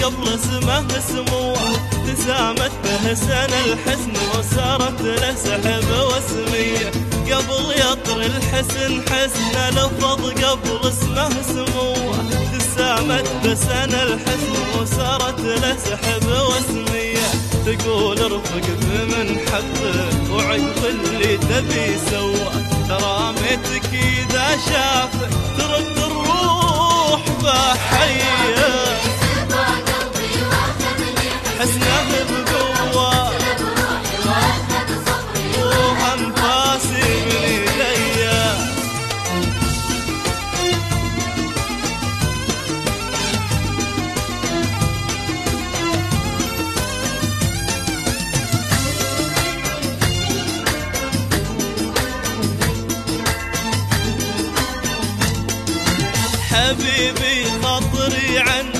قبل اسمه سموه، تسامت به سن الحسن وصارت له سحب وسميه. قبل يطر الحسن حسن لفظ قبل اسمه سموه، تسامت بسن الحسن وصارت له سحب وسميه. تقول ارفق بمن حبه وعقب اللي تبي سوى، تراميتك اذا شافك ترد الروح بحيه. حسنه بقوه وانفاسي من ايديا. حبيبي خاطري عنك